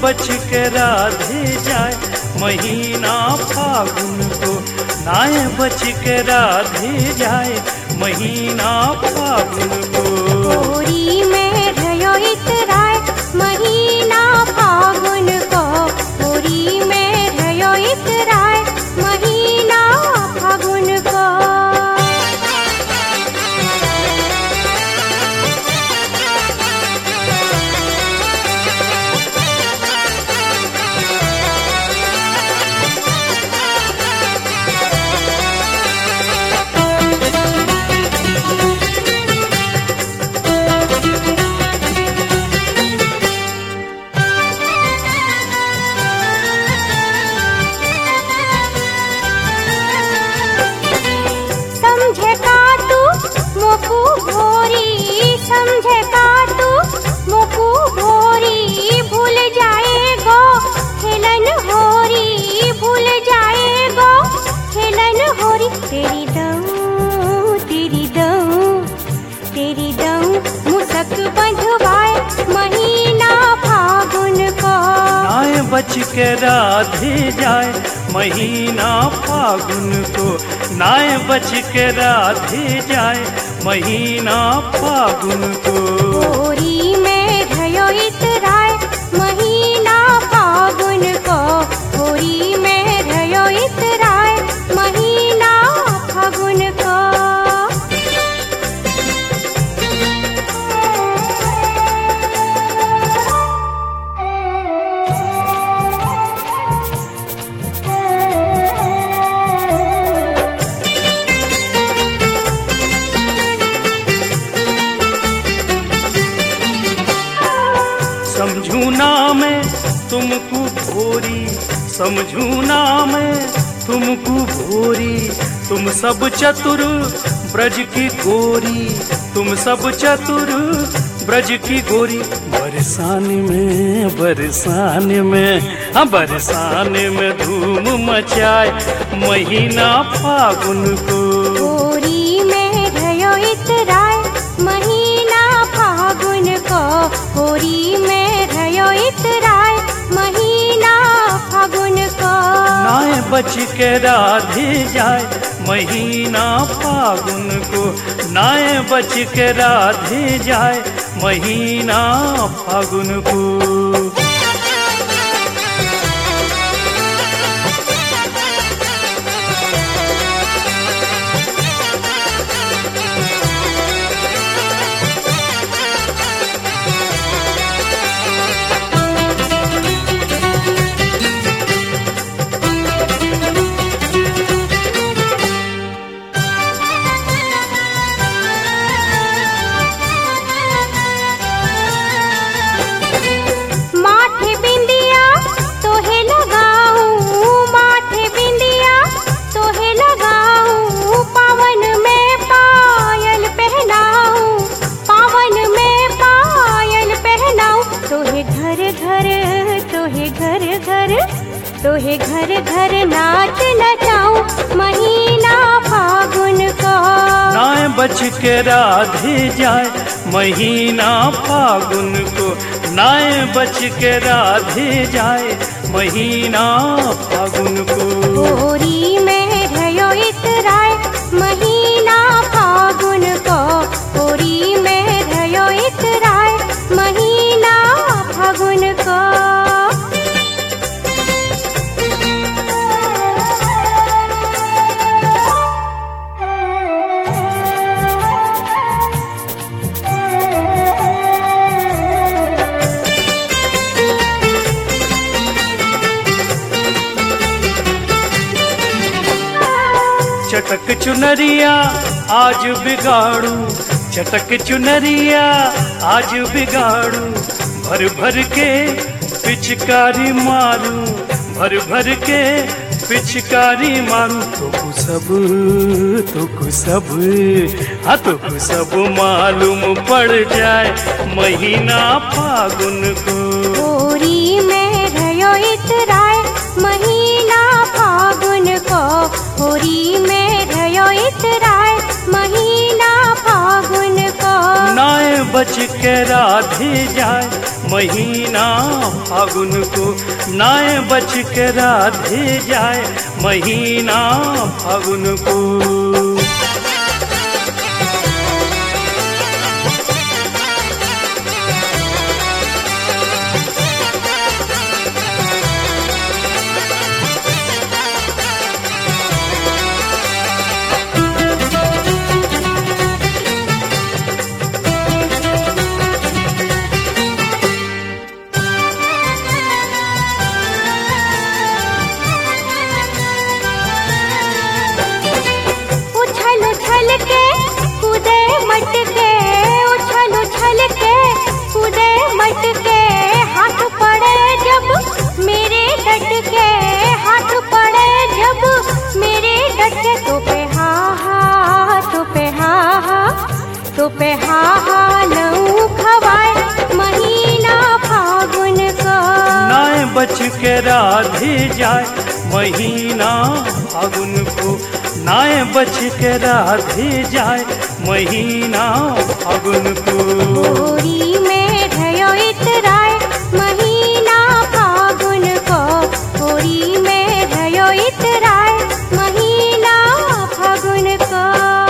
बच के राधे जाए महीना फागुन को, नाय बच के राधे जाए महीना फागुन को। होरी में रयो इतराय महीना फागुन को, होरी में रयो इतराय महीना फागुन को। समझे का तू मोकू भोरी, समझे का तू मोकू भोरी, भूल जाएगो खेलन होरी, भूल जाएगो खेलन होरी। तेरी दऊ तेरी दऊ तेरी दऊ मुसक बंधवाए महीना फागुन को, नाय बच के राधे जाए महीना फागुन को, नाय बच के राधे जाए महीना फागुन को। होरी में रयो इतराय महीना फागुन को, होरी में रयो इतराय महीना फागुन को। समझू ना मैं तुमको भोरी, समझू ना मैं तुमको भोरी, तुम सब चतुर ब्रज की गोरी, तुम सब चतुर ब्रज की गोरी। बरसान में हाँ बरसान में धूम मचाए महीना फागुन को। होरी में रयो इतराय महीना फागुन को, होरी में रयो इतराय महीना फागुन को। नाय बच के राधे जाए महीना फागुन को, नाय बच के राधे जाए महीना फागुन को। माथे बिंदिया तोहे लगाऊं, माथे बिंदिया तोहे लगाऊं, पावन में पायल पहनाऊं, पावन में पायल पहनाऊं। तोहे घर घर तोहे घर घर तोहे घर घर नाच नचाऊं महीना फागुन को। नाय बच के राधे जाए महीना फागुन को, नाय बच के राधे जाए महीना फागुन को। होरी में रयो इतराय महीना फागुन को, होरी में रयो इतराय महीना फागुन को। चटक चुनरिया आज बिगाड़ू, चटक चुनरिया आज बिगाड़ू, भर भर के पिचकारी मारू, भर भर के पिचकारी मारू। तुको सब मालूम पड़ जाए महीना फागुन को। होरी में रयो इतराय महीना फागुन को, होरी में रयो इतराय महीना फागुन को। ना नाय बच के राधे जाए महीना फागुन को, नाय बच के राधे जाए महीना फागुन को। तो पे हा लऊ खवाए महीना फागुन को, नाय बच के राधे जाए महीना फागुन को, नाय बच के राधे जाए महीना फागुन को। होरी में भयो इतराए महीना फागुन को, होरी में भयो इतराए महीना फागुन को।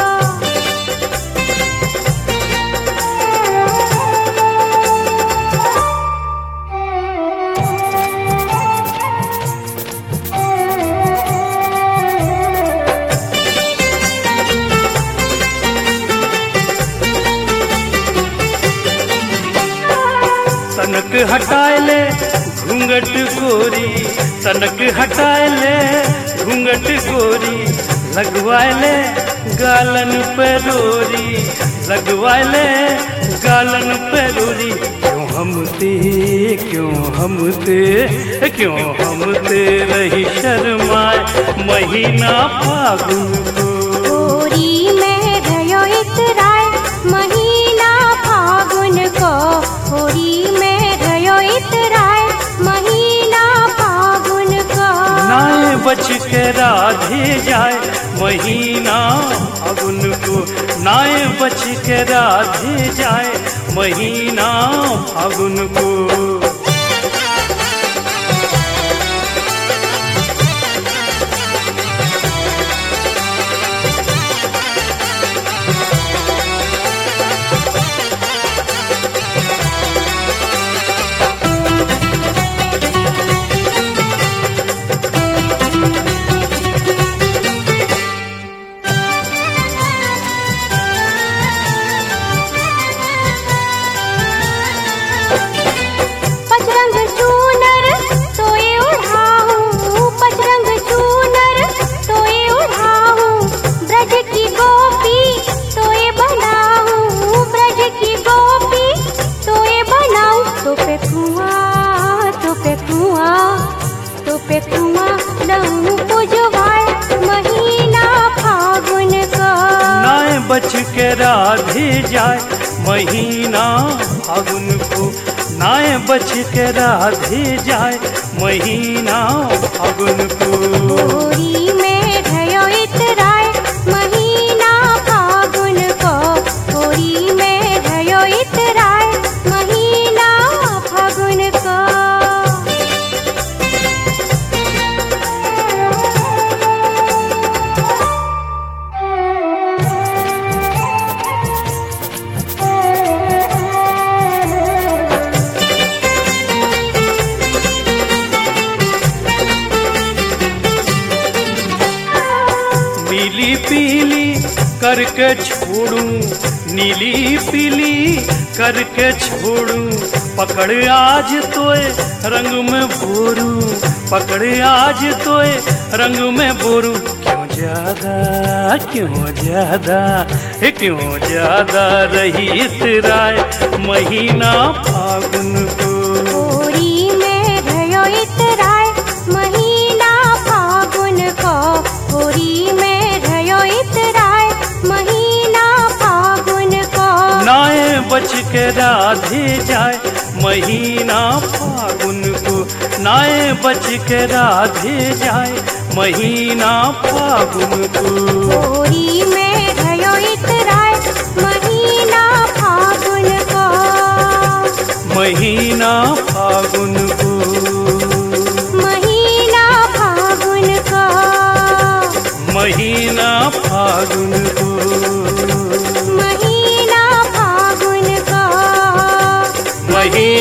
तनक हटाए ले घूंघट गोरी, तनक हटाए ले घूंघट गोरी, लगवाए ले गालन पे रोरी, लगवाए ले गालन पे रोरी। क्यों हम ते रही शर्माए महीना फागुन को, होरी में भयो इतराए महीना फागुन को, होरी में भयो इतराए महीना फागुन को। नाय बच के राधे जाए महीना फागुन को, नाय बच के राधे जाए महीना फागुन को। बच के राधे जाए महीना फागुन को, नाय बच के राधे जाए महीना फागुन को। होरी में भयो इतराए महीना फागुन को, होरी में भयो इतराए महीना फागुन को। नीली पीली करके छोड़ूं, नीली पीली करके छोड़ूं, पकड़ आज तोए रंग में बोरूं, पकड़ आज तोए रंग में बोरूं। क्यों ज्यादा रही इतराए महीना फागुन को, होरी में भयो इतराए महीना फागुन को, होरी में भयो इतराए महीना फागुन को। नाय बच के राधे जाए महीना फागुन को, नाय बच के राधे जाए महीना फागुन को। होरी में भयो इतराए महीना फागुन महीना फागुन को, महीना फागुन का, महीना फागुन को, महीना फागुन का, महीना